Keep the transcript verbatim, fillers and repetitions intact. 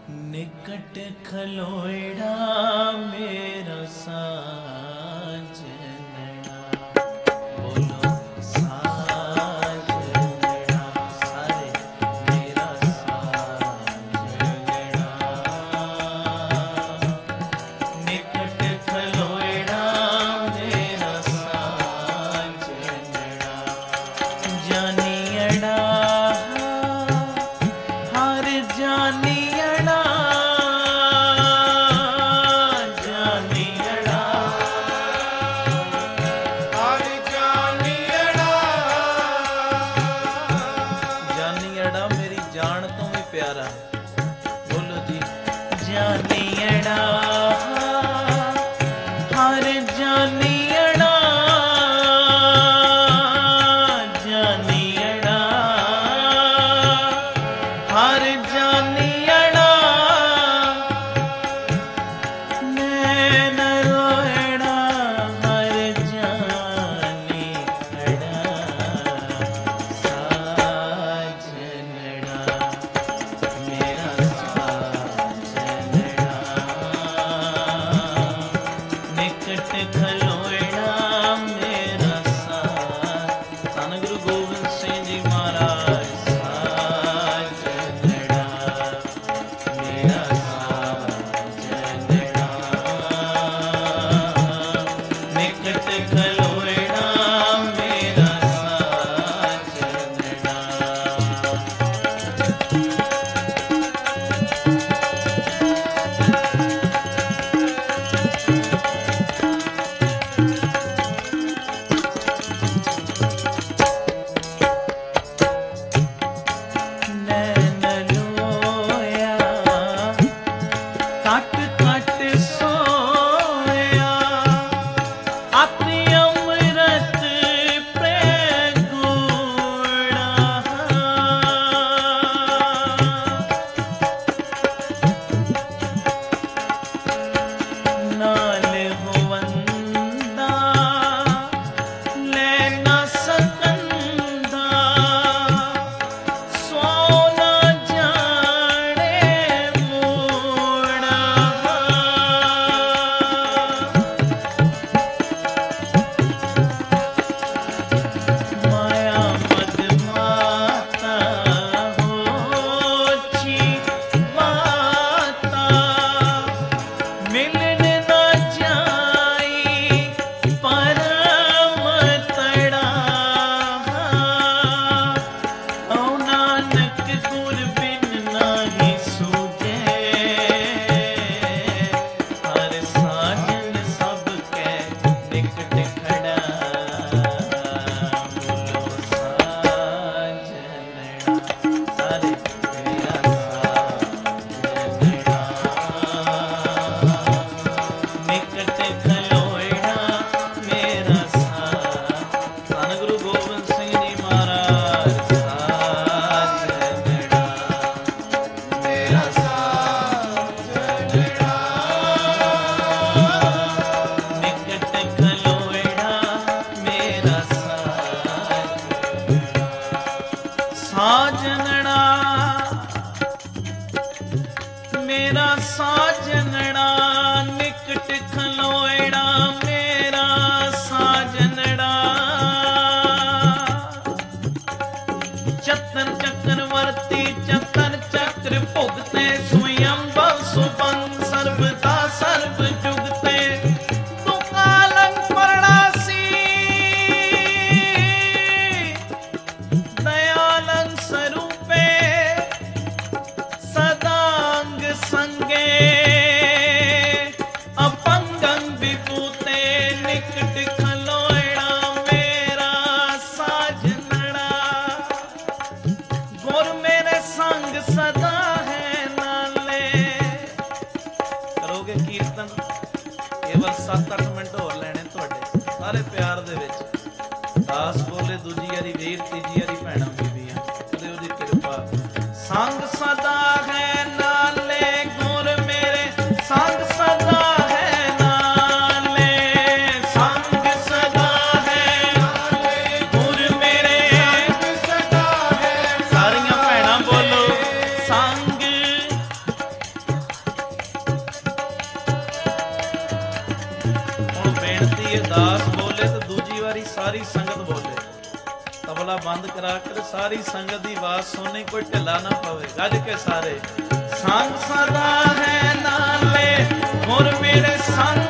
निकट खलोड़ा मेरा साजनड़ा, बोलो साजनड़ा, सारे मेरा साजनड़ा। निकट खलोड़ा मेरा साजनड़ा, जानियड़ा हर जानियड़ा, जानियड़ा हर जानियड़ा, जानियड़ा मेरी जान तो भी प्यारा। बोलो जी जानियड़ा हर जानियड़ा, जानियड़ा हर जानियड़ा, नैन रोएड़ा हर जानियड़ा, साजनड़ा मेरा साजनड़ा। निकट खलोड़ा मेरा सा, धन गुरु गोबिंद सिंह जी महाराज। साजनड़ा मेरा साजनड़ा, निकट खलोड़ा मेरा साजनड़ा। नैन लोया कट कट सोया, अपनी अमृत प्रेम गुणा। नाल होवंदा लेना सकंदा, सोना जाने मूड़ा। माया मद माता होची माता, मिलन न जाई परम तड़ा। औ नानक गुर बिन नाही सूझे, हर साजन सब कै निकट खड़ा। बोलो साजनड़ा, सारे मेरा साजनड़ा। निकट खलोड़ा मेरा सा, धन गुरु गोबिंद सिंह जी महाराज। साजनड़ा मेरा साजनड़ा, निकट खलोड़ा मेरा साजनड़ा। मेरा साजनड़ा निकट खलोड़ा मेरा साजनड़ा। चतर चक्रवर्ती चतर चक्र भुगते, स्वयंभव सुबंग सर्वदा सर्व जुगते। तू कालंग परणासी दयालंग स्वरूपे, सदांग संगे अपंगं विभूते। निकट खलोड़ा मेरा साजनड़ा, गुर मेरे संग सदा है नाले। करोगे कीर्तन केवल सत्त अठ मिनट होर लेने तुहाडे सारे प्यार दे विच। दास बोले दूजी वारी वीर, तीजी वारी भैणां बीबियां, कदे ओहदी किरपा। संग सदा है नाले गुर मेरे, संग सदा है नाले, संग सदा है नाले गुर मेरे, संग सदा है। सारियां भैणां बोलो संग ਵਾਰੀ ਅਰਦਾਸ ਬੋਲੇ ਤੇ ਦੂਜੀ ਵਾਰੀ ਸਾਰੀ ਸੰਗਤ ਬੋਲੇ। ਤਬਲਾ ਬੰਦ ਕਰਾ ਕੇ ਸਾਰੀ ਸੰਗਤ ਦੀ ਆਵਾਜ਼ ਸੁਣਨੀ, ਕੋਈ ਢਿੱਲਾ ਨਾ ਪਵੇ। ਗੱਜ ਕੇ ਸਾਰੇ। ਸੰਗ ਸਦਾ ਹੈ ਨਾਲੇ, ਮੁਰ ਮੇਰੇ ਸੰਗ